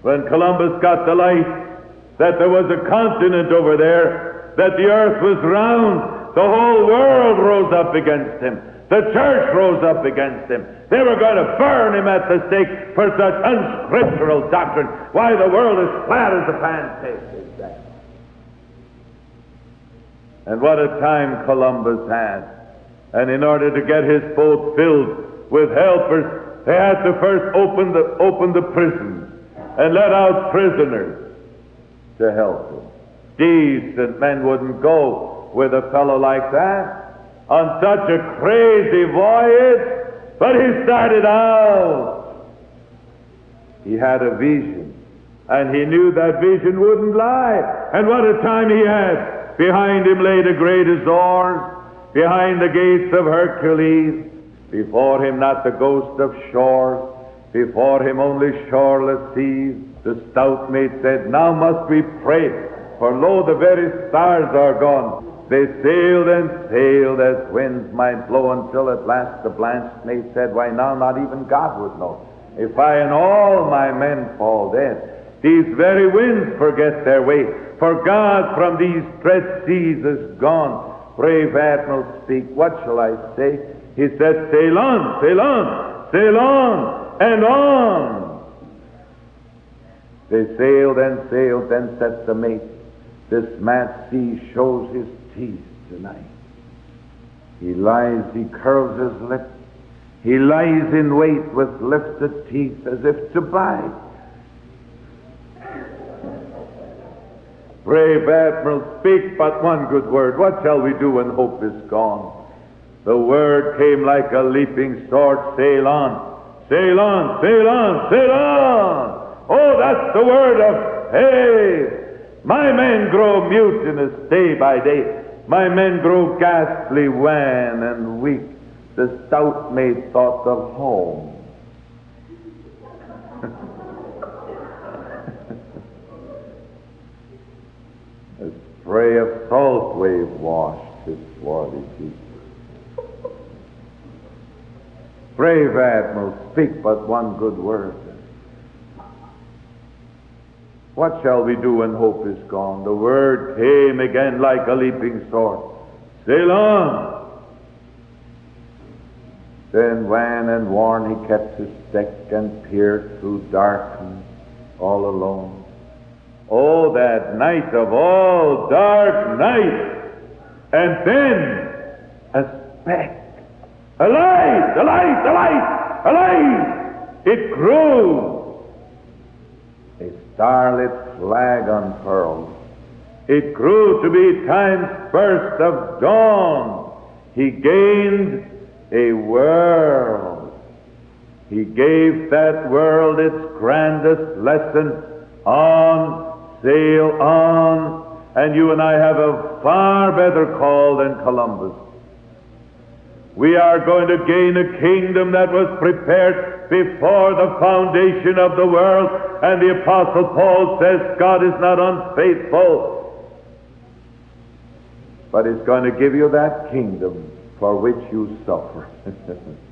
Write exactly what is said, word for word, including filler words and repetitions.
When Columbus got the light that there was a continent over there, that the earth was round, the whole world rose up against him. The church rose up against him. They were going to burn him at the stake for such unscriptural doctrine. Why, the world is flat as a pancake. Exactly. And what a time Columbus had. And in order to get his boat filled with helpers, they had to first open the, open the prisons and let out prisoners to help him. Decent men wouldn't go with a fellow like that on such a crazy voyage, but he started out. He had a vision, and he knew that vision wouldn't lie. And what a time he had. Behind him lay the great Azores, behind the gates of Hercules, before him not the ghost of shores, before him only shoreless seas. The stout mate said, now must we pray, for lo, the very stars are gone. They sailed and sailed as winds might blow, until at last the blanched mate said, why now not even God would know, if I and all my men fall dead. These very winds forget their way, for God from these dread seas is gone. Brave Admiral, speak, what shall I say? He said, sail on, sail on, sail on, and on. They sailed and sailed, then said the mate, this mad sea shows his teeth tonight. He lies, he curls his lip, he lies in wait with lifted teeth as if to bite. Brave Admiral, speak but one good word. What shall we do when hope is gone? The word came like a leaping sword, sail on, sail on, sail on, sail on. Oh, that's the word of faith. My men grow mutinous day by day. My men grow ghastly, wan, and weak. The stout mate thought of home. A spray of salt wave washed his swarthy cheek. Brave Admiral, speak but one good word. What shall we do when hope is gone? The word came again like a leaping sword. Sail on! Then wan and worn he kept his deck and peered through darkness all alone. Oh, that night of all dark night! And then a speck. A light! A light! A light! A light! It grew. A starlit flag unfurled. It grew to be time's burst of dawn. He gained a world. He gave that world its grandest lesson. On, sail on. And you and I have a far better call than Columbus. We are going to gain a kingdom that was prepared before the foundation of the world. And the Apostle Paul says God is not unfaithful, but is going to give you that kingdom for which you suffer.